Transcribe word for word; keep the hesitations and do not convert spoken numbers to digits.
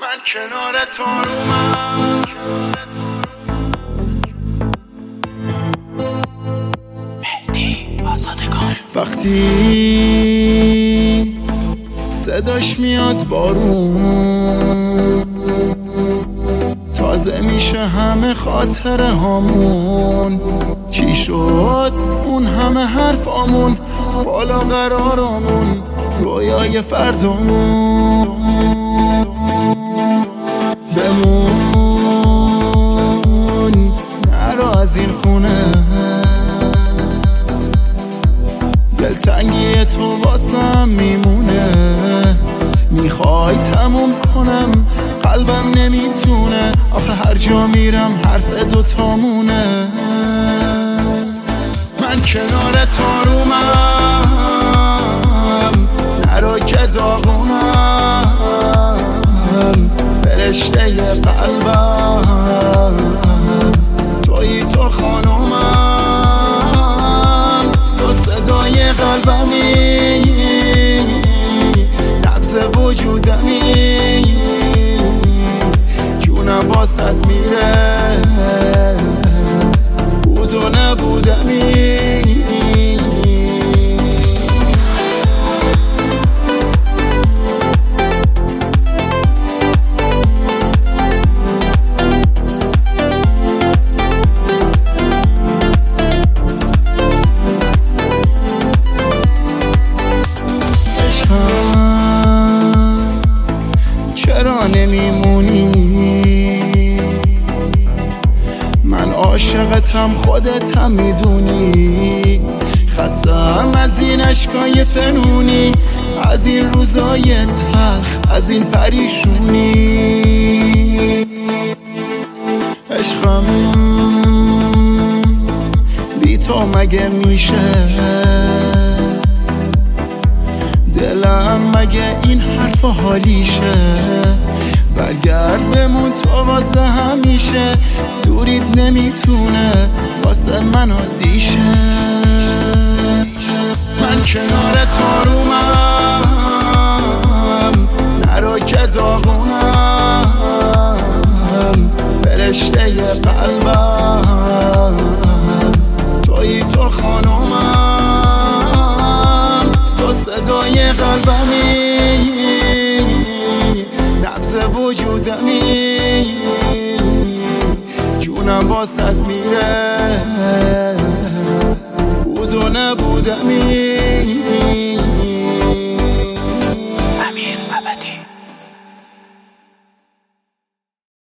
من کنار تارومم. مهدی آزادگان. وقتی صداش میاد بارون، تازه میشه همه خاطره هامون. چی شد اون همه حرف آمون، بالا قرارمون، رویای فردامون. بمون نرو از این خونه، دلتنگی تو واسم میمونه. میخوای تموم کنم قلبم نمیتونه، آخه هر جا میرم حرف دوتامونه. من کنار تارومم، نرو که داغونم، فرشته قلبم تویی، تو خانومم، تو صدای قلبمی، نبض وجودمی، جونم باست میره بود و نبودمی. چرا نمیمونی؟ من عاشقتم خودتم میدونی. خستم از این عشقای فنونی، از این روزای تلخ، از این پریشونی. عشقم بی تو مگه میشه؟ دلم مگه این حرف حالیشه؟ برگرد بمون تو واسه همیشه، دورید نمیتونه واسه من عادیشه. من کنار تارومم، نرو که داغونم، فرشته قلبم تویی، تو خانومم، تو صدای قلبمی، نبض وجودمی، جونم باست میره بود و نبودمی.